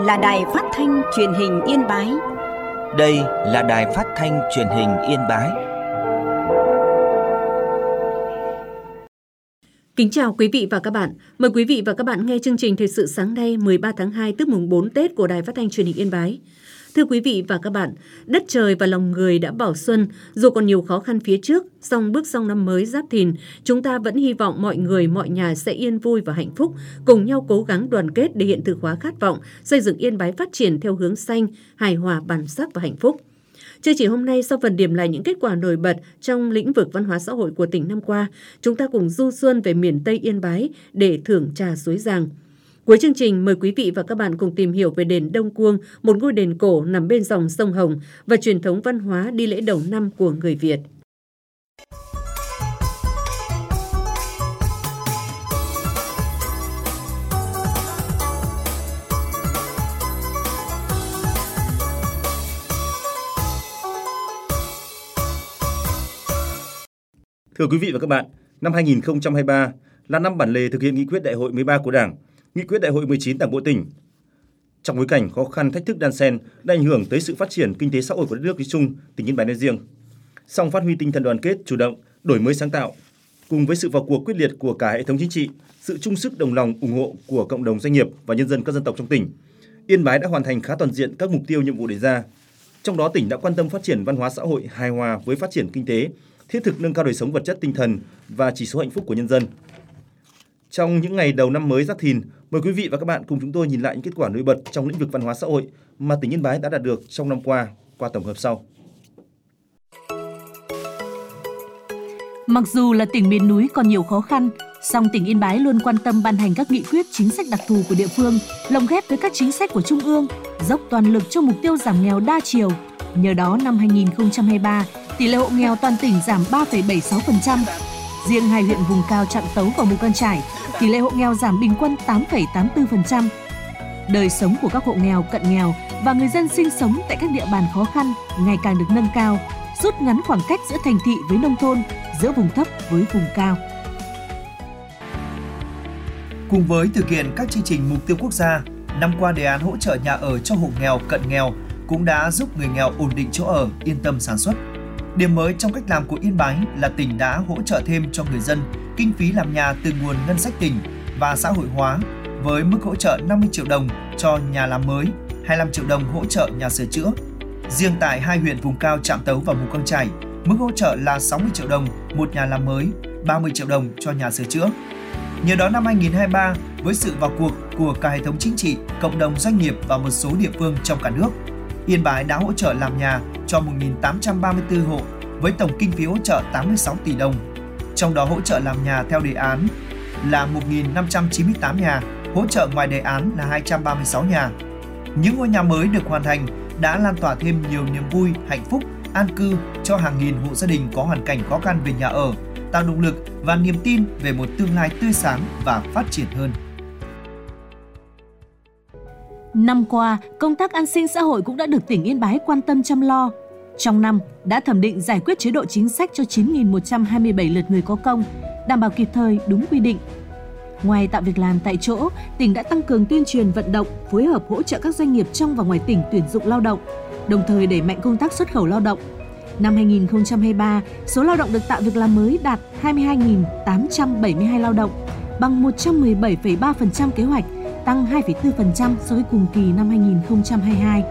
là Đài Phát thanh Truyền hình Yên Bái. Đây là Đài Phát thanh Truyền hình Yên Bái. Kính chào quý vị và các bạn. Mời quý vị và các bạn nghe chương trình Thời sự sáng nay 13 tháng 2 tức mùng 4 Tết của Đài Phát thanh Truyền hình Yên Bái. Thưa quý vị và các bạn, đất trời và lòng người đã vào xuân, dù còn nhiều khó khăn phía trước, song bước sang năm mới Giáp Thìn, chúng ta vẫn hy vọng mọi người, mọi nhà sẽ yên vui và hạnh phúc, cùng nhau cố gắng đoàn kết để hiện thực hóa khát vọng, xây dựng Yên Bái phát triển theo hướng xanh, hài hòa, bản sắc và hạnh phúc. Chương trình hôm nay sau phần điểm lại những kết quả nổi bật trong lĩnh vực văn hóa xã hội của tỉnh năm qua, chúng ta cùng du xuân về miền Tây Yên Bái để thưởng trà suối Giàng. Cuối chương trình, mời quý vị và các bạn cùng tìm hiểu về đền Đông Cuông, một ngôi đền cổ nằm bên dòng sông Hồng và truyền thống văn hóa đi lễ đầu năm của người Việt. Thưa quý vị và các bạn, năm 2023 là năm bản lề thực hiện nghị quyết đại hội 13 của Đảng, nghị quyết đại hội 19 Đảng bộ tỉnh. Trong bối cảnh khó khăn thách thức đan xen đã ảnh hưởng tới sự phát triển kinh tế xã hội của đất nước nói chung, tỉnh Yên Bái nói riêng. Song phát huy tinh thần đoàn kết, chủ động, đổi mới sáng tạo, cùng với sự vào cuộc quyết liệt của cả hệ thống chính trị, sự chung sức đồng lòng ủng hộ của cộng đồng doanh nghiệp và nhân dân các dân tộc trong tỉnh, Yên Bái đã hoàn thành khá toàn diện các mục tiêu nhiệm vụ đề ra. Trong đó tỉnh đã quan tâm phát triển văn hóa xã hội hài hòa với phát triển kinh tế, thiết thực nâng cao đời sống vật chất tinh thần và chỉ số hạnh phúc của nhân dân. Trong những ngày đầu năm mới Giáp Thìn, mời quý vị và các bạn cùng chúng tôi nhìn lại những kết quả nổi bật trong lĩnh vực văn hóa xã hội mà tỉnh Yên Bái đã đạt được trong năm qua tổng hợp sau. Mặc dù là tỉnh miền núi còn nhiều khó khăn, song tỉnh Yên Bái luôn quan tâm ban hành các nghị quyết chính sách đặc thù của địa phương, lồng ghép với các chính sách của Trung ương, dốc toàn lực cho mục tiêu giảm nghèo đa chiều. Nhờ đó năm 2023, tỷ lệ hộ nghèo toàn tỉnh giảm 3,76%. Riêng hai huyện vùng cao Trạm Tấu và Mù Căng Chải, tỷ lệ hộ nghèo giảm bình quân 8,84%. Đời sống của các hộ nghèo, cận nghèo và người dân sinh sống tại các địa bàn khó khăn ngày càng được nâng cao, rút ngắn khoảng cách giữa thành thị với nông thôn, giữa vùng thấp với vùng cao. Cùng với thực hiện các chương trình mục tiêu quốc gia, năm qua đề án hỗ trợ nhà ở cho hộ nghèo, cận nghèo cũng đã giúp người nghèo ổn định chỗ ở, yên tâm sản xuất. Điểm mới trong cách làm của Yên Bái là tỉnh đã hỗ trợ thêm cho người dân kinh phí làm nhà từ nguồn ngân sách tỉnh và xã hội hóa với mức hỗ trợ 50 triệu đồng cho nhà làm mới, 25 triệu đồng hỗ trợ nhà sửa chữa. Riêng tại hai huyện vùng cao Trạm Tấu và Mù Căng Chải, mức hỗ trợ là 60 triệu đồng một nhà làm mới, 30 triệu đồng cho nhà sửa chữa. Nhờ đó năm 2023, với sự vào cuộc của cả hệ thống chính trị, cộng đồng doanh nghiệp và một số địa phương trong cả nước, Yên Bái đã hỗ trợ làm nhà cho 1.834 hộ với tổng kinh phí hỗ trợ 86 tỷ đồng. Trong đó hỗ trợ làm nhà theo đề án là 1.598 nhà, hỗ trợ ngoài đề án là 236 nhà. Những ngôi nhà mới được hoàn thành đã lan tỏa thêm nhiều niềm vui, hạnh phúc, an cư cho hàng nghìn hộ gia đình có hoàn cảnh khó khăn về nhà ở, tạo động lực và niềm tin về một tương lai tươi sáng và phát triển hơn. Năm qua, công tác an sinh xã hội cũng đã được tỉnh Yên Bái quan tâm chăm lo. Trong năm, đã thẩm định giải quyết chế độ chính sách cho 9.127 lượt người có công, đảm bảo kịp thời, đúng quy định. Ngoài tạo việc làm tại chỗ, tỉnh đã tăng cường tuyên truyền vận động, phối hợp hỗ trợ các doanh nghiệp trong và ngoài tỉnh tuyển dụng lao động, đồng thời đẩy mạnh công tác xuất khẩu lao động. Năm 2023, số lao động được tạo việc làm mới đạt 22.872 lao động, bằng 117,3% kế hoạch, tăng 2,4% so với cùng kỳ năm 2022.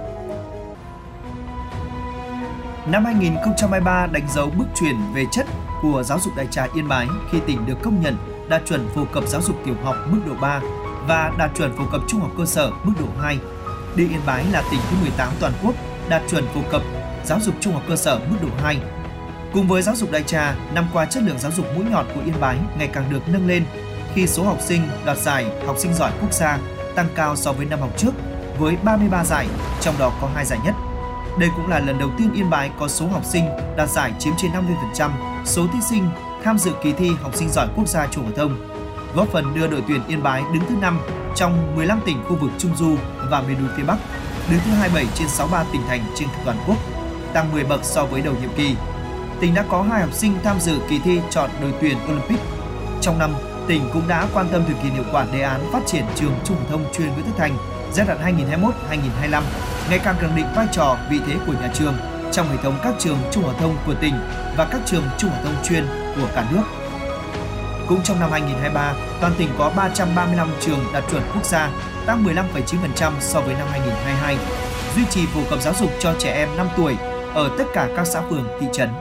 Năm 2023 đánh dấu bước chuyển về chất của giáo dục đại trà Yên Bái khi tỉnh được công nhận đạt chuẩn phổ cập giáo dục tiểu học mức độ 3 và đạt chuẩn phổ cập trung học cơ sở mức độ 2. Để Yên Bái là tỉnh thứ 18 toàn quốc đạt chuẩn phổ cập giáo dục trung học cơ sở mức độ 2. Cùng với giáo dục đại trà, năm qua chất lượng giáo dục mũi nhọn của Yên Bái ngày càng được nâng lên khi số học sinh đoạt giải học sinh giỏi quốc gia tăng cao so với năm học trước với 33 giải, trong đó có 2 giải nhất. Đây cũng là lần đầu tiên Yên Bái có số học sinh đạt giải chiếm trên 50% số thí sinh tham dự kỳ thi học sinh giỏi quốc gia trung học phổ thông, góp phần đưa đội tuyển Yên Bái đứng thứ 5 trong 15 tỉnh khu vực Trung Du và miền núi phía Bắc, đứng thứ 27 trên 63 tỉnh thành trên toàn quốc, tăng 10 bậc so với đầu nhiệm kỳ. Tỉnh đã có 2 học sinh tham dự kỳ thi chọn đội tuyển Olympic. Trong năm, tỉnh cũng đã quan tâm thực hiện hiệu quả đề án phát triển trường trung học phổ thông chuyên Nguyễn Tất Thành giai đoạn 2021-2025 ngày càng khẳng định vai trò, vị thế của nhà trường trong hệ thống các trường trung học phổ thông của tỉnh và các trường trung học phổ thông chuyên của cả nước. Cũng trong năm 2023, toàn tỉnh có 335 trường đạt chuẩn quốc gia, tăng 15,9% so với năm 2022, duy trì phổ cập giáo dục cho trẻ em 5 tuổi ở tất cả các xã phường, thị trấn.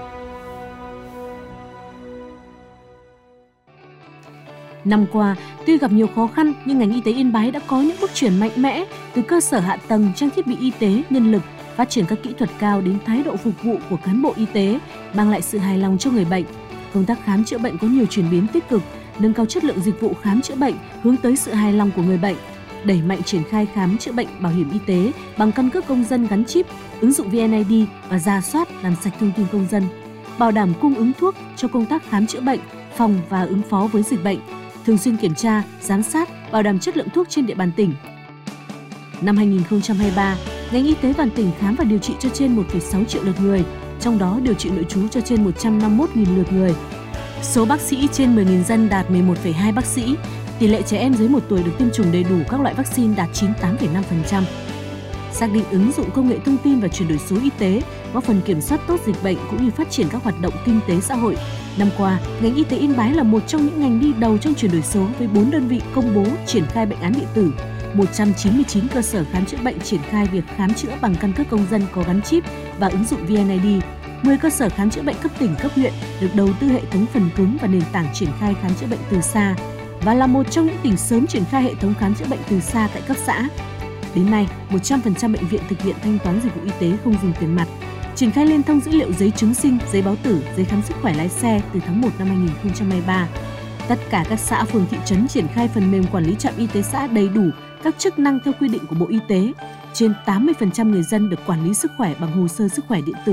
Năm qua, tuy gặp nhiều khó khăn nhưng ngành y tế Yên Bái đã có những bước chuyển mạnh mẽ từ cơ sở hạ tầng, trang thiết bị y tế, nhân lực, phát triển các kỹ thuật cao đến thái độ phục vụ của cán bộ y tế, mang lại sự hài lòng cho người bệnh. Công tác khám chữa bệnh có nhiều chuyển biến tích cực, nâng cao chất lượng dịch vụ khám chữa bệnh hướng tới sự hài lòng của người bệnh, đẩy mạnh triển khai khám chữa bệnh bảo hiểm y tế bằng căn cước công dân gắn chip, ứng dụng VNID và rà soát làm sạch thông tin công dân, bảo đảm cung ứng thuốc cho công tác khám chữa bệnh, phòng và ứng phó với dịch bệnh, thường xuyên kiểm tra, giám sát, bảo đảm chất lượng thuốc trên địa bàn tỉnh. Năm 2023, ngành y tế toàn tỉnh khám và điều trị cho trên 1,6 triệu lượt người, trong đó điều trị nội trú cho trên 151.000 lượt người. Số bác sĩ trên 10.000 dân đạt 11,2 bác sĩ, tỷ lệ trẻ em dưới 1 tuổi được tiêm chủng đầy đủ các loại vaccine đạt 98,5%. Xác định ứng dụng công nghệ thông tin và chuyển đổi số y tế, góp phần kiểm soát tốt dịch bệnh cũng như phát triển các hoạt động kinh tế xã hội. Năm qua, ngành y tế Yên Bái là một trong những ngành đi đầu trong chuyển đổi số với 4 đơn vị công bố triển khai bệnh án điện tử, 199 cơ sở khám chữa bệnh triển khai việc khám chữa bằng căn cước công dân có gắn chip và ứng dụng VNID. 10 cơ sở khám chữa bệnh cấp tỉnh, cấp huyện được đầu tư hệ thống phần cứng và nền tảng triển khai khám chữa bệnh từ xa và là một trong những tỉnh sớm triển khai hệ thống khám chữa bệnh từ xa tại cấp xã. Đến nay, 100% bệnh viện thực hiện thanh toán dịch vụ y tế không dùng tiền mặt, triển khai liên thông dữ liệu giấy chứng sinh, giấy báo tử, giấy khám sức khỏe lái xe từ tháng 1 năm 2023. Tất cả các xã, phường, thị trấn triển khai phần mềm quản lý trạm y tế xã đầy đủ các chức năng theo quy định của Bộ Y tế. Trên 80% người dân được quản lý sức khỏe bằng hồ sơ sức khỏe điện tử.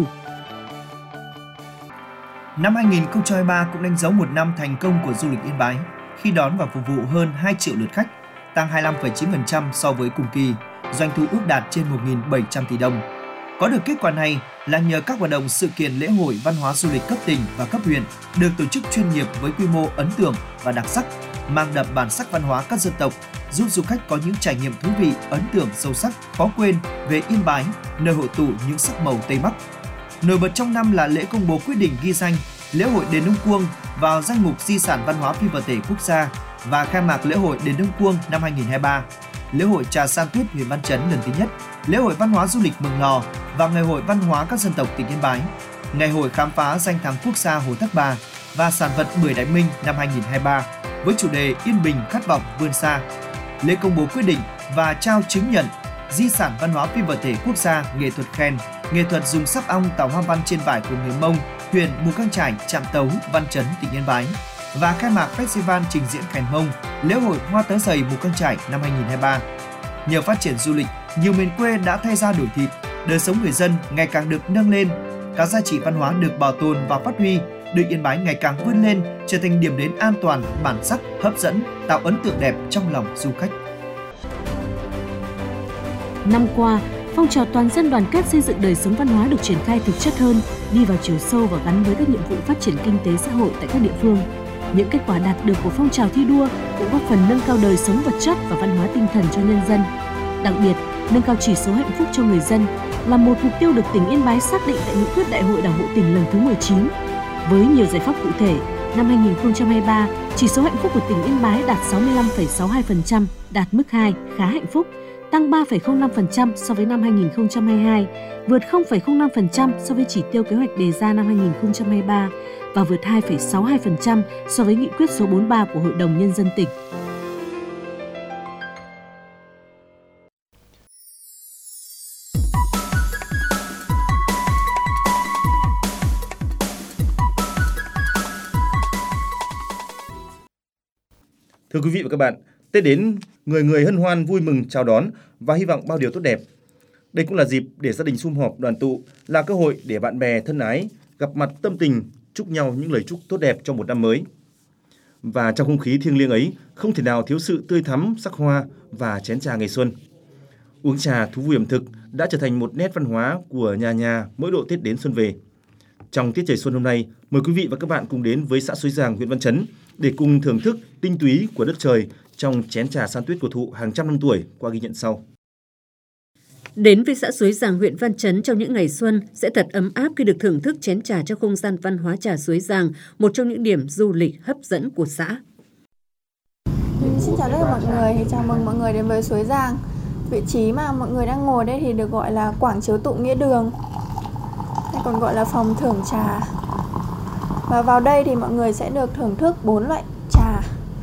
Năm 2023 cũng đánh dấu một năm thành công của du lịch Yên Bái khi đón và phục vụ hơn 2 triệu lượt khách, tăng 25,9% so với cùng kỳ, doanh thu ước đạt trên 1.700 tỷ đồng. Có được kết quả này là nhờ các hoạt động sự kiện lễ hội văn hóa du lịch cấp tỉnh và cấp huyện được tổ chức chuyên nghiệp với quy mô ấn tượng và đặc sắc, mang đậm bản sắc văn hóa các dân tộc, giúp du khách có những trải nghiệm thú vị, ấn tượng sâu sắc, khó quên về Yên Bái, nơi hội tụ những sắc màu Tây Bắc. Nổi bật trong năm là lễ công bố quyết định ghi danh lễ hội Đền Đông Cuông vào danh mục di sản văn hóa phi vật thể quốc gia và khai mạc lễ hội Đền Đông Cuông năm 2023, lễ hội Trà San Tuyết huyện Văn Chấn lần thứ nhất, lễ hội văn hóa du lịch Mường Lò và ngày hội văn hóa các dân tộc tỉnh Yên Bái, ngày hội khám phá danh thắng quốc gia Hồ Thác Bà và sản vật bưởi Đại Minh năm 2023 với chủ đề Yên Bình khát vọng vươn xa, lễ công bố quyết định và trao chứng nhận di sản văn hóa phi vật thể quốc gia nghệ thuật khen, nghệ thuật dùng sáp ong tạo hoa văn trên vải của người Mông, huyện Mù Căng Chải, Trạm Tấu, Văn Chấn, tỉnh Yên Bái và khai mạc Festival trình diễn khen Mông, lễ hội hoa tớ dày Mù Căng Chải năm 2023. Nhờ phát triển du lịch, nhiều miền quê đã thay da đổi thịt, đời sống người dân ngày càng được nâng lên, các giá trị văn hóa được bảo tồn và phát huy, đưa Yên Bái ngày càng vươn lên, trở thành điểm đến an toàn, bản sắc, hấp dẫn, tạo ấn tượng đẹp trong lòng du khách. Năm qua, phong trào toàn dân đoàn kết xây dựng đời sống văn hóa được triển khai thực chất hơn, đi vào chiều sâu và gắn với các nhiệm vụ phát triển kinh tế xã hội tại các địa phương. Những kết quả đạt được của phong trào thi đua cũng góp phần nâng cao đời sống vật chất và văn hóa tinh thần cho nhân dân. Đặc biệt, nâng cao chỉ số hạnh phúc cho người dân là một mục tiêu được tỉnh Yên Bái xác định tại nghị quyết Đại hội Đảng bộ tỉnh lần thứ 19. Với nhiều giải pháp cụ thể, năm 2023, chỉ số hạnh phúc của tỉnh Yên Bái đạt 65,62%, đạt mức 2, khá hạnh phúc, tăng 3,05% so với năm 2022, vượt 0,05% so với chỉ tiêu kế hoạch đề ra năm 2023 và vượt 2,62% so với nghị quyết số 43 của Hội đồng Nhân dân tỉnh. Thưa quý vị và các bạn, Tết đến, người người hân hoan vui mừng chào đón và hy vọng bao điều tốt đẹp. Đây cũng là dịp để gia đình sum họp đoàn tụ, là cơ hội để bạn bè thân ái gặp mặt tâm tình, chúc nhau những lời chúc tốt đẹp cho một năm mới. Và trong không khí thiêng liêng ấy, không thể nào thiếu sự tươi thắm, sắc hoa và chén trà ngày xuân. Uống trà thú vui ẩm thực đã trở thành một nét văn hóa của nhà mỗi độ Tết đến xuân về. Trong tiết trời xuân hôm nay, mời quý vị và các bạn cùng đến với xã Suối Giàng, huyện Văn Chấn để cùng thưởng thức tinh túy của đất trời trong chén trà san tuyết cổ thụ hàng trăm năm tuổi qua ghi nhận sau. Đến với xã Suối Giàng, huyện Văn Chấn trong những ngày xuân sẽ thật ấm áp khi được thưởng thức chén trà trong không gian văn hóa trà Suối Giàng, một trong những điểm du lịch hấp dẫn của xã. Xin chào tất cả mọi người, chào mừng mọi người đến với Suối Giàng. Vị trí mà mọi người đang ngồi đây thì được gọi là Quảng Chiếu Tụ Nghĩa Đường, hay còn gọi là phòng thưởng trà. Và vào đây thì mọi người sẽ được thưởng thức 4 loại trà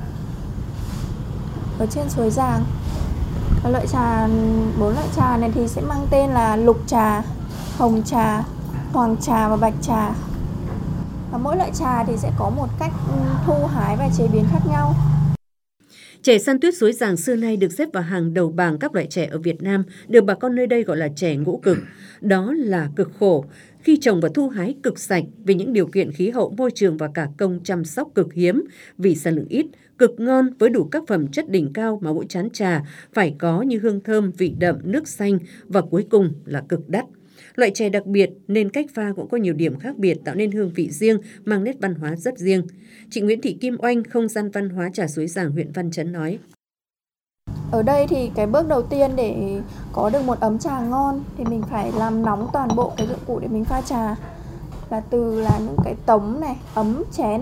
ở trên Suối Giàng. Và loại trà 4 loại trà này thì sẽ mang tên là lục trà, hồng trà, hoàng trà và bạch trà. Và mỗi loại trà thì sẽ có một cách thu hái và chế biến khác nhau. Chè San Tuyết Suối Giàng xưa nay được xếp vào hàng đầu bảng các loại chè ở Việt Nam, được bà con nơi đây gọi là chè ngũ cực. Đó là cực khổ, khi trồng và thu hái cực sạch vì những điều kiện khí hậu, môi trường và cả công chăm sóc cực hiếm, vì sản lượng ít, cực ngon với đủ các phẩm chất đỉnh cao mà mỗi chén trà phải có như hương thơm, vị đậm, nước xanh và cuối cùng là cực đắt. Loại chè đặc biệt nên cách pha cũng có nhiều điểm khác biệt, tạo nên hương vị riêng, mang nét văn hóa rất riêng. Chị Nguyễn Thị Kim Oanh, không gian văn hóa trà Suối Giàng, huyện Văn Chấn nói. Ở đây thì cái bước đầu tiên để có được một ấm trà ngon thì mình phải làm nóng toàn bộ cái dụng cụ để mình pha trà. Là từ là những cái tống này, ấm, chén.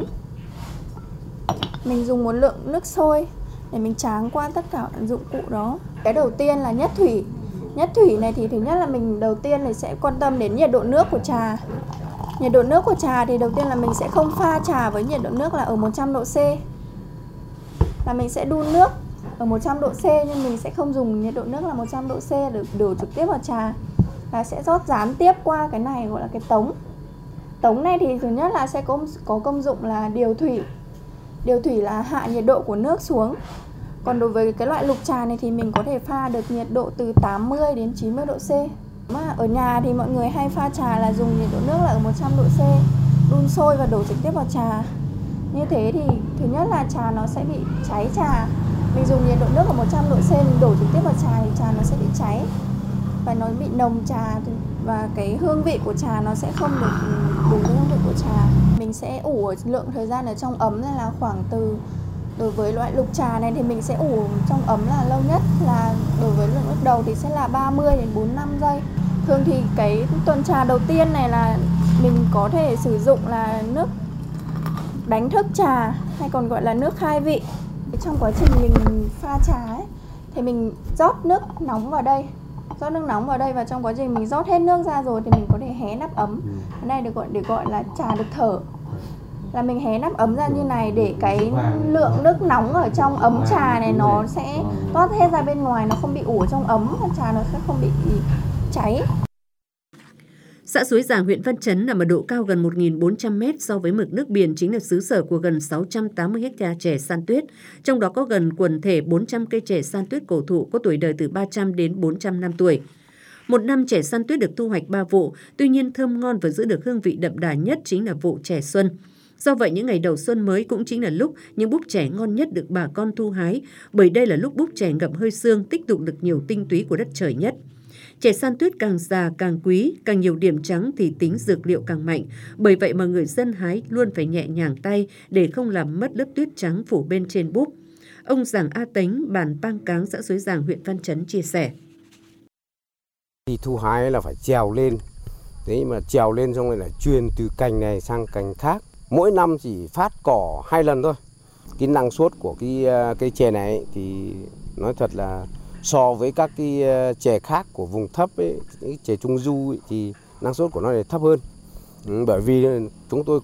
Mình dùng một lượng nước sôi để mình tráng qua tất cả dụng cụ đó. Cái đầu tiên là nhất thủy. Nhất thủy này thì thứ nhất là mình đầu tiên là sẽ quan tâm đến nhiệt độ nước của trà. Nhiệt độ nước của trà thì đầu tiên là mình sẽ không pha trà với nhiệt độ nước là ở 100 độ C. Là mình sẽ đun nước ở 100 độ C, nhưng mình sẽ không dùng nhiệt độ nước là 100 độ C để đổ trực tiếp vào trà. Và sẽ rót gián tiếp qua cái này gọi là cái tống. Tống này thì thứ nhất là sẽ có công dụng là điều thủy. Điều thủy là hạ nhiệt độ của nước xuống. Còn đối với cái loại lục trà này thì mình có thể pha được nhiệt độ từ 80 đến 90 độ C. Mà ở nhà thì mọi người hay pha trà là dùng nhiệt độ nước là ở 100 độ C, đun sôi và đổ trực tiếp vào trà. Như thế thì thứ nhất là trà nó sẽ bị cháy trà. Mình dùng nhiệt độ nước ở 100 độ C, mình đổ trực tiếp vào trà thì trà nó sẽ bị cháy. Và nó bị nồng trà và cái hương vị của trà nó sẽ không được đủ hương vị của trà. Mình sẽ ủ ở lượng thời gian ở trong ấm là khoảng từ, đối với loại lục trà này thì mình sẽ ủ trong ấm là lâu nhất, là đối với lượng nước đầu thì sẽ là 30 đến 45 giây. Thường thì cái tuần trà đầu tiên này là mình có thể sử dụng là nước đánh thức trà, hay còn gọi là nước khai vị. Trong quá trình mình pha trà ấy, thì mình rót nước nóng vào đây. Và trong quá trình mình rót hết nước ra rồi thì mình có thể hé nắp ấm. Cái này được gọi là trà được thở. Là mình hé nắp ấm ra như này để cái lượng nước nóng ở trong ấm trà này nó sẽ toát hết ra bên ngoài, nó không bị ủ ở trong ấm, trà nó sẽ không bị cháy. Xã Suối Giàng, huyện Văn Chấn nằm ở độ cao gần 1.400 m so với mực nước biển, chính là xứ sở của gần 680 ha chè san tuyết. Trong đó có gần quần thể 400 cây chè san tuyết cổ thụ có tuổi đời từ 300 đến 400 năm tuổi. Một năm chè san tuyết được thu hoạch 3 vụ, tuy nhiên thơm ngon và giữ được hương vị đậm đà nhất chính là vụ chè xuân. Do vậy, những ngày đầu xuân mới cũng chính là lúc những búp chè ngon nhất được bà con thu hái, bởi đây là lúc búp chè ngậm hơi sương, tích tụ được nhiều tinh túy của đất trời nhất. Chè san tuyết càng già càng quý, càng nhiều điểm trắng thì tính dược liệu càng mạnh. Bởi vậy mà người dân hái luôn phải nhẹ nhàng tay để không làm mất lớp tuyết trắng phủ bên trên búp. Ông Giàng A Tánh, bản Pang Cáng, xã Suối Giàng, huyện Văn Chấn chia sẻ. Thì thu hái là phải trèo lên, thế mà trèo lên xong rồi là truyền từ cành này sang cành khác. Mỗi năm chỉ phát cỏ 2 lần thôi. Cái năng suất của cái chè này thì nói thật là so với các cái chè khác của vùng thấp ấy, cái chè trung du ấy, thì năng suất của nó lại thấp hơn. Bởi vì chúng tôi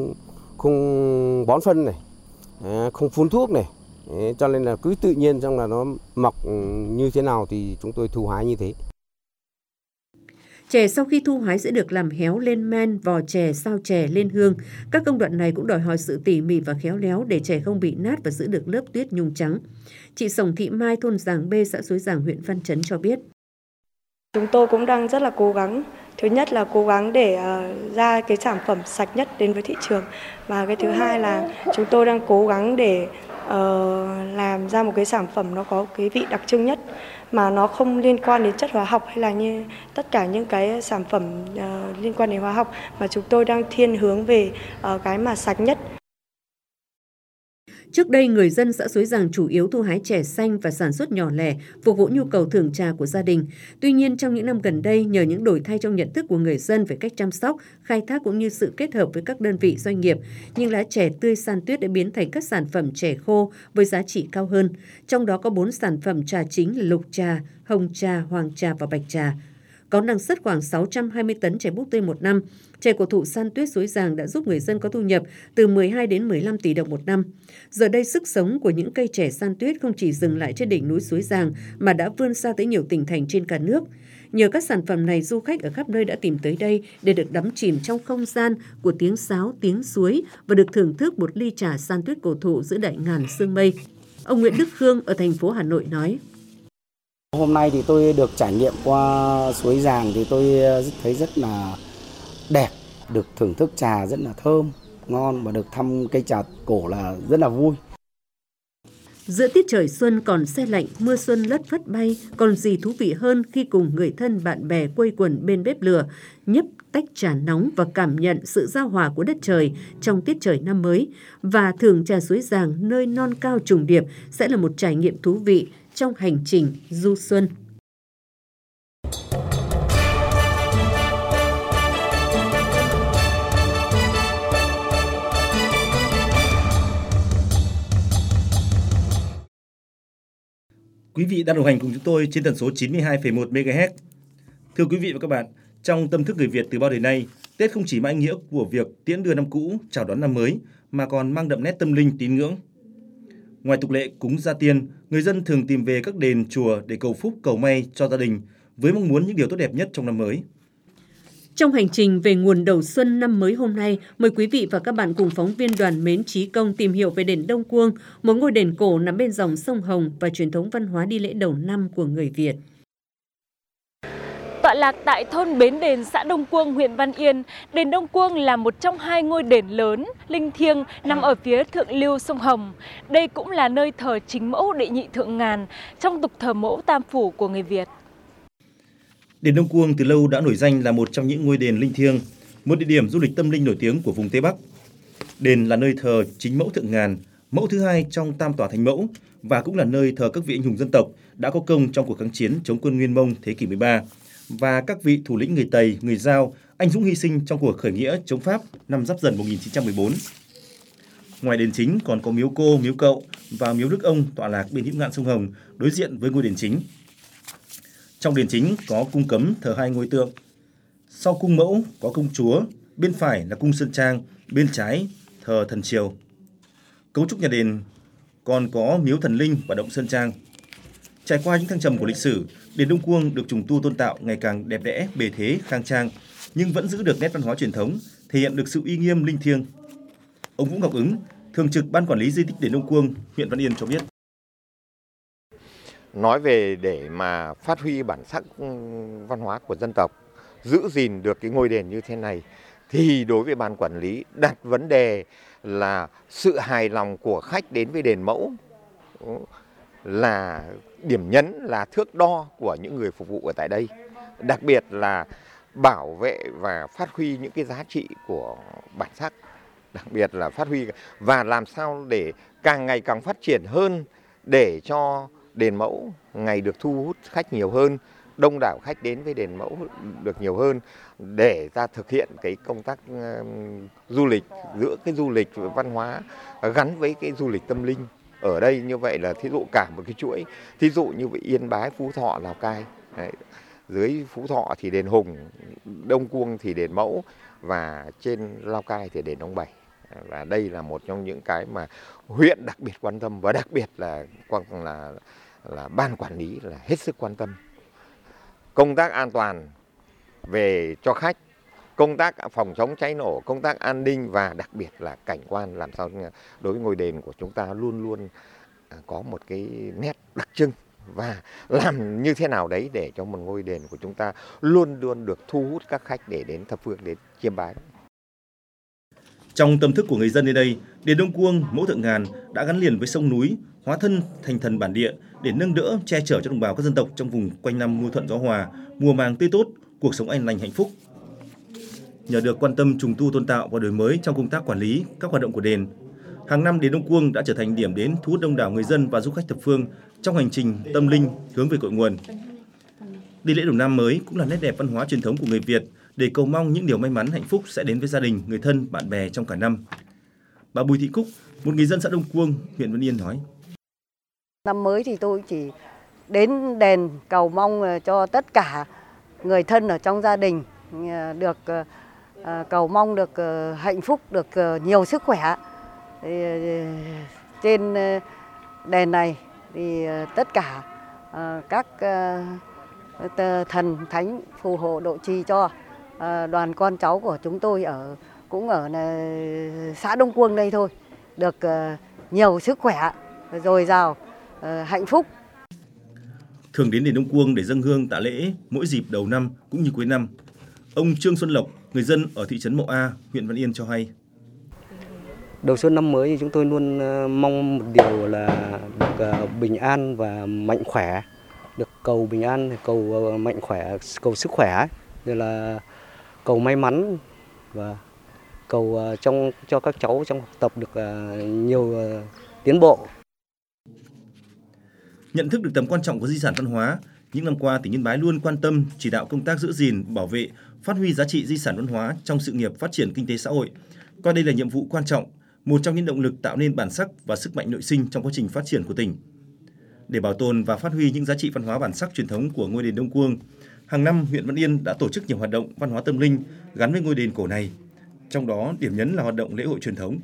không bón phân này, không phun thuốc này, cho nên là cứ tự nhiên trong là nó mọc như thế nào thì chúng tôi thu hái như thế. Chè sau khi thu hái sẽ được làm héo lên men, vò chè, sao chè, lên hương. Các công đoạn này cũng đòi hỏi sự tỉ mỉ và khéo léo để chè không bị nát và giữ được lớp tuyết nhung trắng. Chị Sổng Thị Mai, thôn Giàng B, xã Suối Giàng, huyện Văn Chấn cho biết. Chúng tôi cũng đang rất là cố gắng. Thứ nhất là cố gắng để ra cái sản phẩm sạch nhất đến với thị trường. Và cái thứ hai là chúng tôi đang cố gắng để làm ra một cái sản phẩm nó có cái vị đặc trưng nhất, mà nó không liên quan đến chất hóa học hay là như tất cả những cái sản phẩm liên quan đến hóa học, mà chúng tôi đang thiên hướng về cái mà sạch nhất. Trước đây, người dân xã Suối Giàng chủ yếu thu hái chè xanh và sản xuất nhỏ lẻ, phục vụ nhu cầu thưởng trà của gia đình. Tuy nhiên, trong những năm gần đây, nhờ những đổi thay trong nhận thức của người dân về cách chăm sóc, khai thác cũng như sự kết hợp với các đơn vị doanh nghiệp, những lá chè tươi san tuyết đã biến thành các sản phẩm chè khô với giá trị cao hơn. Trong đó có 4 sản phẩm trà chính là lục trà, hồng trà, hoàng trà và bạch trà. Có năng suất khoảng 620 tấn chè búp tươi một năm. Chè cổ thụ san tuyết Suối Giàng đã giúp người dân có thu nhập từ 12 đến 15 tỷ đồng một năm. Giờ đây, sức sống của những cây chè san tuyết không chỉ dừng lại trên đỉnh núi Suối Giàng mà đã vươn xa tới nhiều tỉnh thành trên cả nước. Nhờ các sản phẩm này, du khách ở khắp nơi đã tìm tới đây để được đắm chìm trong không gian của tiếng sáo, tiếng suối và được thưởng thức một ly trà san tuyết cổ thụ giữa đại ngàn sương mây. Ông Nguyễn Đức Khương ở thành phố Hà Nội nói: Hôm nay thì tôi được trải nghiệm qua Suối Giàng thì tôi thấy rất là đẹp, được thưởng thức trà rất là thơm, ngon và được thăm cây trà cổ là rất là vui. Giữa tiết trời xuân còn se lạnh, mưa xuân lất phất bay, còn gì thú vị hơn khi cùng người thân bạn bè quây quần bên bếp lửa, nhấp tách trà nóng và cảm nhận sự giao hòa của đất trời trong tiết trời năm mới. Và thưởng trà Suối Giàng nơi non cao trùng điệp sẽ là một trải nghiệm thú vị trong hành trình du xuân. Quý vị đang đồng hành cùng chúng tôi trên tần số 92,1 MHz. Thưa quý vị và các bạn, trong tâm thức người Việt từ bao đời nay, Tết không chỉ mang ý nghĩa của việc tiễn đưa năm cũ, chào đón năm mới, mà còn mang đậm nét tâm linh tín ngưỡng. Ngoài tục lệ cúng gia tiên, người dân thường tìm về các đền, chùa để cầu phúc, cầu may cho gia đình, với mong muốn những điều tốt đẹp nhất trong năm mới. Trong hành trình về nguồn đầu xuân năm mới hôm nay, mời quý vị và các bạn cùng phóng viên Đoàn Mến Chí Công tìm hiểu về đền Đông Cuông, một ngôi đền cổ nằm bên dòng sông Hồng và truyền thống văn hóa đi lễ đầu năm của người Việt. Tọa lạc tại thôn Bến Đền, xã Đông Cuông, huyện Văn Yên, đền Đông Cuông là một trong hai ngôi đền lớn, linh thiêng nằm ở phía thượng lưu sông Hồng. Đây cũng là nơi thờ chính mẫu đệ nhị thượng ngàn trong tục thờ mẫu tam phủ của người Việt. Đền Đông Cuông từ lâu đã nổi danh là một trong những ngôi đền linh thiêng, một địa điểm du lịch tâm linh nổi tiếng của vùng Tây Bắc. Đền là nơi thờ chính mẫu thượng ngàn, mẫu thứ hai trong tam tòa thánh mẫu, và cũng là nơi thờ các vị anh hùng dân tộc đã có công trong cuộc kháng chiến chống quân Nguyên Mông thế kỷ 13 và các vị thủ lĩnh người Tây, người Dao anh dũng hy sinh trong cuộc khởi nghĩa chống Pháp năm Giáp Dần 1914. Ngoài đền chính còn có miếu cô, miếu cậu và miếu Đức Ông tọa lạc bên hữu ngạn sông Hồng đối diện với ngôi đền chính. Trong đền chính có cung cấm thờ hai ngôi tượng. Sau cung mẫu có công chúa, bên phải là cung Sơn Trang, bên trái thờ thần Triều. Cấu trúc nhà đền còn có miếu thần linh và động Sơn Trang. Trải qua những thăng trầm của lịch sử, đền Đông Cuông được trùng tu tôn tạo ngày càng đẹp đẽ, bề thế, khang trang, nhưng vẫn giữ được nét văn hóa truyền thống, thể hiện được sự uy nghiêm linh thiêng. Ông Vũ Ngọc Ứng, thường trực Ban Quản lý Di tích đền Đông Cuông, huyện Văn Yên cho biết. Nói về để mà phát huy bản sắc văn hóa của dân tộc, giữ gìn được cái ngôi đền như thế này, thì đối với ban quản lý đặt vấn đề là sự hài lòng của khách đến với đền mẫu là điểm nhấn, là thước đo của những người phục vụ ở tại đây. Đặc biệt là bảo vệ và phát huy những cái giá trị của bản sắc, đặc biệt là phát huy và làm sao để càng ngày càng phát triển hơn để cho đền mẫu ngày được thu hút khách nhiều hơn, đông đảo khách đến với đền mẫu được nhiều hơn, để ta thực hiện cái công tác du lịch, giữa cái du lịch văn hóa gắn với cái du lịch tâm linh. Ở đây như vậy là thí dụ cả một cái chuỗi, thí dụ như vậy Yên Bái, Phú Thọ, Lào Cai. Đấy. Dưới Phú Thọ thì đền Hùng, Đông Cuông thì đền Mẫu, và trên Lào Cai thì đền Ông Bảy. Và đây là một trong những cái mà huyện đặc biệt quan tâm, và đặc biệt là ban quản lý là hết sức quan tâm. Công tác an toàn về cho khách, công tác phòng chống cháy nổ, công tác an ninh và đặc biệt là cảnh quan, làm sao đối với ngôi đền của chúng ta luôn luôn có một cái nét đặc trưng, và làm như thế nào đấy để cho một ngôi đền của chúng ta luôn luôn được thu hút các khách để đến thập phương, đến chiêm bái. Trong tâm thức của người dân nơi đây, đền Đông Cuông, mẫu thượng ngàn đã gắn liền với sông núi, hóa thân thành thần bản địa để nâng đỡ, che chở cho đồng bào các dân tộc trong vùng quanh năm mưa thuận gió hòa, mùa màng tươi tốt, cuộc sống an lành hạnh phúc. Nhờ được quan tâm trùng tu tôn tạo và đổi mới trong công tác quản lý các hoạt động của đền, Hàng năm đền Đông Cuông đã trở thành điểm đến thu hút đông đảo người dân và du khách thập phương trong hành trình tâm linh hướng về cội nguồn. Đi lễ đầu năm mới cũng là nét đẹp văn hóa truyền thống của người Việt để cầu mong những điều may mắn hạnh phúc sẽ đến với gia đình, người thân, bạn bè trong cả năm. Bà Bùi Thị Cúc, một người dân xã Đông Cuông, huyện Văn Yên nói: Năm mới thì tôi chỉ đến đền cầu mong cho tất cả người thân ở trong gia đình được cầu mong được hạnh phúc, được nhiều sức khỏe. Trên đền này thì tất cả các thần thánh phù hộ độ trì cho đoàn con cháu của chúng tôi cũng ở xã Đông Cuông đây thôi, được nhiều sức khỏe, dồi dào, hạnh phúc. Thường đến đền Đông Cuông để dâng hương tạ lễ mỗi dịp đầu năm cũng như cuối năm. Ông Trương Xuân Lộc, người dân ở thị trấn Mậu A, huyện Văn Yên cho hay: Đầu xuân năm mới thì chúng tôi luôn mong một điều là được bình an và mạnh khỏe, được cầu bình an, cầu mạnh khỏe, cầu sức khỏe, rồi là cầu may mắn và cầu cho các cháu trong học tập được nhiều tiến bộ. Nhận thức được tầm quan trọng của di sản văn hóa, những năm qua tỉnh Yên Bái luôn quan tâm chỉ đạo công tác giữ gìn, bảo vệ, phát huy giá trị di sản văn hóa trong sự nghiệp phát triển kinh tế xã hội, coi đây là nhiệm vụ quan trọng, một trong những động lực tạo nên bản sắc và sức mạnh nội sinh trong quá trình phát triển của tỉnh. Để bảo tồn và phát huy những giá trị văn hóa bản sắc truyền thống của ngôi đền Đông Cuông, hàng năm huyện Văn Yên đã tổ chức nhiều hoạt động văn hóa tâm linh gắn với ngôi đền cổ này. Trong đó, điểm nhấn là hoạt động lễ hội truyền thống.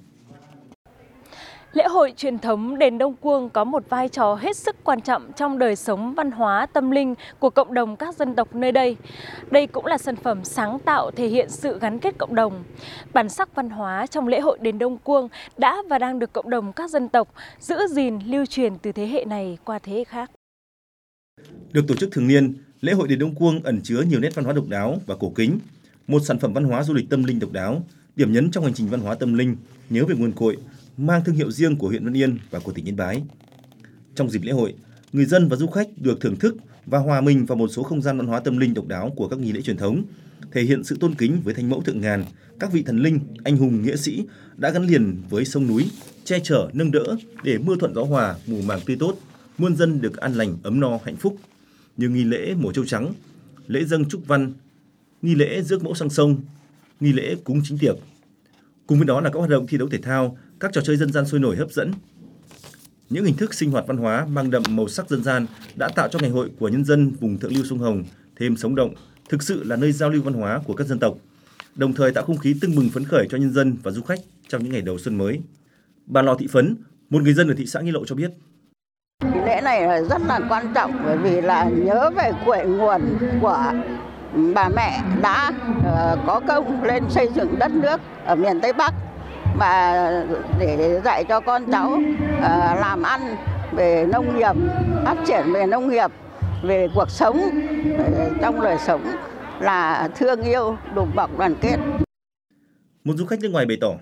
Lễ hội truyền thống đền Đông Cuông có một vai trò hết sức quan trọng trong đời sống văn hóa tâm linh của cộng đồng các dân tộc nơi đây. Đây cũng là sản phẩm sáng tạo thể hiện sự gắn kết cộng đồng. Bản sắc văn hóa trong lễ hội đền Đông Cuông đã và đang được cộng đồng các dân tộc giữ gìn, lưu truyền từ thế hệ này qua thế hệ khác. Được tổ chức thường niên, lễ hội đền Đông Cuông ẩn chứa nhiều nét văn hóa độc đáo và cổ kính, một sản phẩm văn hóa du lịch tâm linh độc đáo, điểm nhấn trong hành trình văn hóa tâm linh nhớ về nguồn cội, mang thương hiệu riêng của huyện Văn Yên và của tỉnh Yên Bái. Trong dịp lễ hội, người dân và du khách được thưởng thức và hòa mình vào một số không gian văn hóa tâm linh độc đáo của các nghi lễ truyền thống, thể hiện sự tôn kính với Thánh Mẫu Thượng Ngàn, các vị thần linh, anh hùng nghĩa sĩ đã gắn liền với sông núi, che chở nâng đỡ để mưa thuận gió hòa, mùa màng tươi tốt, muôn dân được an lành, ấm no, hạnh phúc. Như nghi lễ mổ trâu trắng, lễ dâng trúc văn, nghi lễ rước mẫu sang sông, nghi lễ cúng chính tiệc. Cùng với đó là các hoạt động thi đấu thể thao, các trò chơi dân gian sôi nổi hấp dẫn. Những hình thức sinh hoạt văn hóa mang đậm màu sắc dân gian đã tạo cho ngày hội của nhân dân vùng thượng lưu sông Hồng thêm sống động, thực sự là nơi giao lưu văn hóa của các dân tộc, đồng thời tạo không khí tưng bừng phấn khởi cho nhân dân và du khách trong những ngày đầu xuân mới. Bà Lò Thị Phấn, một người dân ở thị xã Nghi Lộ cho biết: Lễ này rất là quan trọng bởi vì là nhớ về cội nguồn của bà mẹ đã có công lên xây dựng đất nước ở miền Tây Bắc, và để dạy cho con cháu làm ăn về nông nghiệp, phát triển về nông nghiệp, về cuộc sống, trong đời sống là thương yêu, đùm bọc đoàn kết. Một du khách nước ngoài bày tỏ: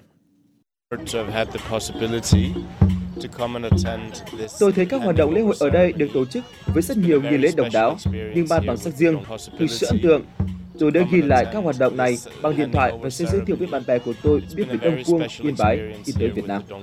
Tôi thấy các hoạt động lễ hội ở đây được tổ chức với rất nhiều nghi lễ độc đáo, nhưng ban bản sắc riêng, thực sự ấn tượng. Tôi đã ghi lại các hoạt động này bằng điện thoại và sẽ giới thiệu với bạn bè của tôi biết về Đông Cuông, Yên Bái khi tới Việt Nam.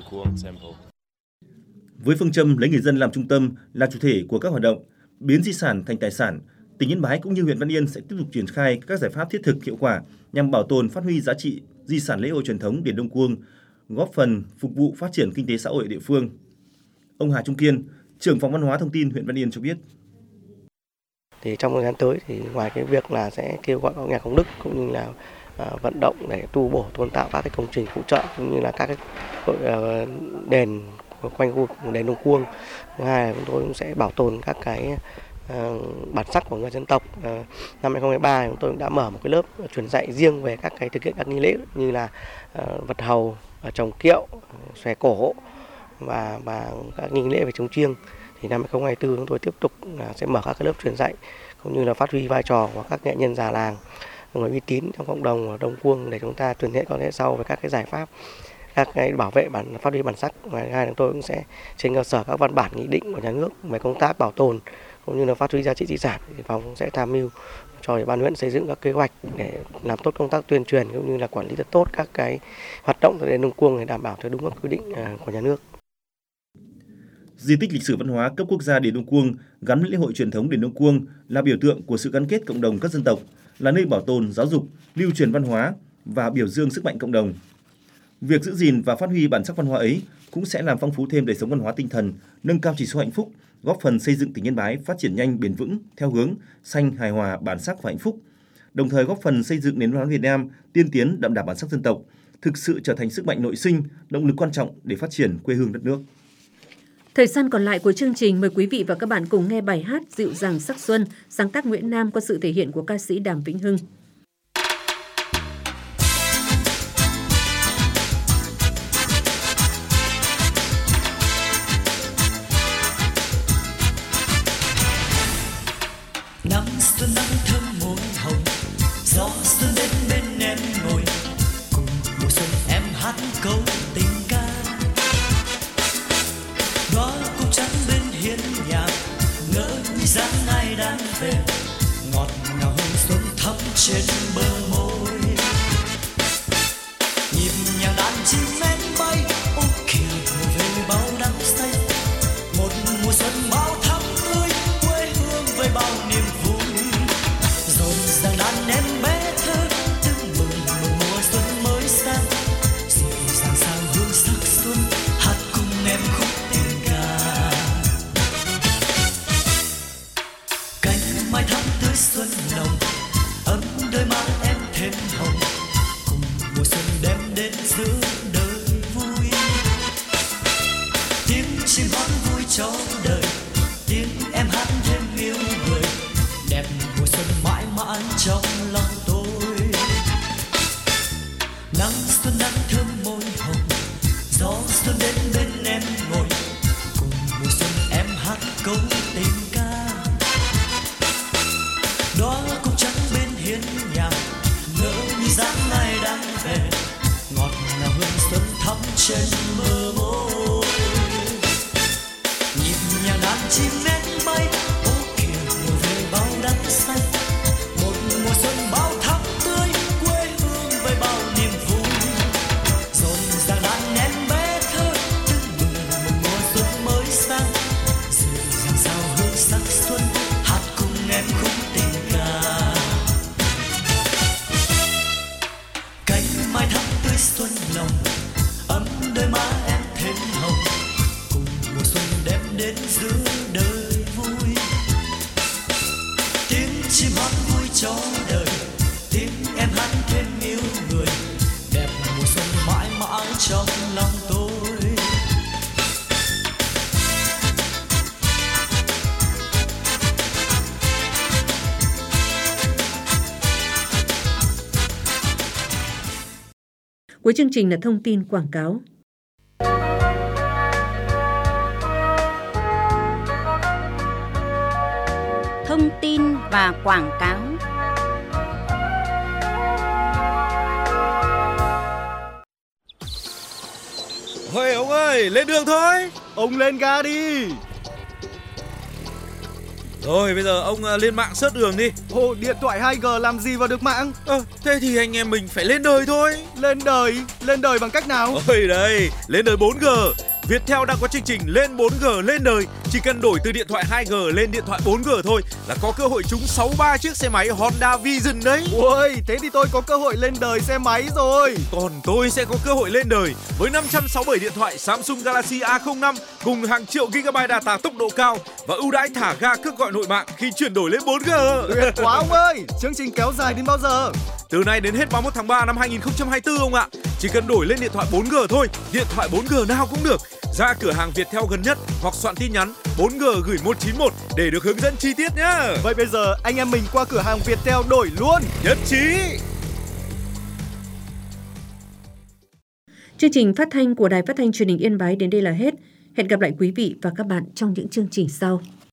Với phương châm lấy người dân làm trung tâm là chủ thể của các hoạt động, biến di sản thành tài sản, tỉnh Yên Bái cũng như huyện Văn Yên sẽ tiếp tục triển khai các giải pháp thiết thực hiệu quả nhằm bảo tồn, phát huy giá trị di sản lễ hội truyền thống đền Đông Cuông, góp phần phục vụ phát triển kinh tế xã hội địa phương. Ông Hà Trung Kiên, trưởng phòng văn hóa thông tin huyện Văn Yên cho biết: Thì trong thời gian tới thì ngoài cái việc là sẽ kêu gọi các nhà công đức cũng như là vận động để tu bổ tôn tạo các cái công trình phụ trợ cũng như là các cái đền quanh khu vực đền Đông Cuông. Thứ hai là chúng tôi cũng sẽ bảo tồn các cái bản sắc của người dân tộc. Năm 2023 chúng tôi cũng đã mở một cái lớp truyền dạy riêng về các cái thực hiện các nghi lễ như là vật hầu, trồng kiệu, xòe cổ và các nghi lễ về trống chiêng. Thì năm 2024 chúng tôi tiếp tục sẽ mở các cái lớp truyền dạy cũng như là phát huy vai trò của các nghệ nhân già làng, người uy tín trong cộng đồng ở Đông Cuông để chúng ta truyền hệ con thế sau về các cái giải pháp, các cái bảo vệ phát huy bản sắc. Và hai chúng tôi cũng sẽ trên cơ sở các văn bản nghị định của nhà nước về công tác bảo tồn cũng như là phát huy giá trị di sản, thì phòng sẽ tham mưu cho Ủy ban huyện xây dựng các kế hoạch để làm tốt công tác tuyên truyền cũng như là quản lý thật tốt các cái hoạt động tại đền Đông Cuông để đảm bảo theo đúng các quy định của nhà nước. Di tích lịch sử văn hóa cấp quốc gia đền Đông Cuông gắn với lễ hội truyền thống đền Đông Cuông là biểu tượng của sự gắn kết cộng đồng các dân tộc, là nơi bảo tồn, giáo dục, lưu truyền văn hóa và biểu dương sức mạnh cộng đồng. Việc giữ gìn và phát huy bản sắc văn hóa ấy cũng sẽ làm phong phú thêm đời sống văn hóa tinh thần, nâng cao chỉ số hạnh phúc, góp phần xây dựng tỉnh Yên Bái phát triển nhanh, bền vững theo hướng xanh, hài hòa, bản sắc và hạnh phúc. Đồng thời góp phần xây dựng nền văn hóa Việt Nam tiên tiến, đậm đà bản sắc dân tộc, thực sự trở thành sức mạnh nội sinh, động lực quan trọng để phát triển quê hương đất nước. Thời gian còn lại của chương trình, mời quý vị và các bạn cùng nghe bài hát Dịu dàng sắc xuân, sáng tác Nguyễn Nam qua sự thể hiện của ca sĩ Đàm Vĩnh Hưng. Năm xuân nắng thơm môi hồng, gió xuân đến bên em ngồi, cùng mùa xuân em hát câu tình ca. Đóa cúc trắng bên hiên nhà, ngỡ như dáng ai đang về, ngọt ngào hương xuân thắm trên bờ môi. Nhịp nhàng đàn chim én bay, ô kìa mùa về bao đắm say, một mùa xuân bao thắm tươi, quê hương với bao niềm vui. Rộn ràng đàn em bé thơ, tưng bừng mùa xuân mới sang, dịu dàng sang hương sắc xuân, hát cùng em khúc tình ca. Cánh mai thắm tươi xuân nồng, ấm đôi má em thêm hồng, cùng mùa xuân đem đến giữa đời vui. Tiếng chim hót vui cho đời, tiếng em hát thêm yêu người, đẹp mùa xuân mãi mãi trong lòng tôi. Nắng xuân nắng thơm môi hồng, gió xuân đến bên em ngồi, cùng mùa xuân em hát câu tình ca. Đóa cúc trắng bên hiên nhà, ngỡ như dáng ai đang về, ngọt ngào hương xuân thắm trên bờ môi. Nhịp nhàng đàn chim én bay, ô kìa mùa về bao đắm say, một mùa xuân bao thắm tươi, quê hương với bao niềm vui. Rộn ràng đàn em bé thơ, tưng bừng một mùa xuân mới sang, dịu dàng sao hương sắc xuân, hát cùng em khúc tình ca. Cánh mai thắm tươi xuân nồng, ấm đôi má em thêm hồng, cùng mùa xuân đem đến giữa đời vui. Tiếng chim hót vui cho đời, tiếng em hát thêm yêu người, đẹp mùa xuân mãi mãi trong lòng tôi. Cuối chương trình là thông tin quảng cáo. Thông tin và quảng cáo. Ôi ông ơi, lên đường thôi. Ông lên ga đi. Rồi bây giờ ông lên mạng search đường đi. Ồ, điện thoại 2G làm gì vào được mạng? Thế thì anh em mình phải lên đời thôi. Lên đời bằng cách nào? Ôi đây, lên đời 4G. Viettel đang có chương trình lên 4G lên đời. Chỉ cần đổi từ điện thoại 2G lên điện thoại 4G thôi là có cơ hội trúng 63 chiếc xe máy Honda Vision đấy. Ôi, thế thì tôi có cơ hội lên đời xe máy rồi. Còn tôi sẽ có cơ hội lên đời với 567 điện thoại Samsung Galaxy A05 cùng hàng triệu GB data tốc độ cao và ưu đãi thả ga cước gọi nội mạng khi chuyển đổi lên 4G. Tuyệt quá ông ơi, chương trình kéo dài đến bao giờ? Từ nay đến hết 31 tháng 3 năm 2024 ông ạ. Chỉ cần đổi lên điện thoại 4G thôi, điện thoại 4G nào cũng được. Ra cửa hàng Viettel gần nhất hoặc soạn tin nhắn 4G gửi 191 để được hướng dẫn chi tiết nhá. Vậy bây giờ anh em mình qua cửa hàng Viettel đổi luôn. Nhất trí. Chương trình phát thanh của Đài Phát thanh Truyền hình Yên Bái đến đây là hết. Hẹn gặp lại quý vị và các bạn trong những chương trình sau.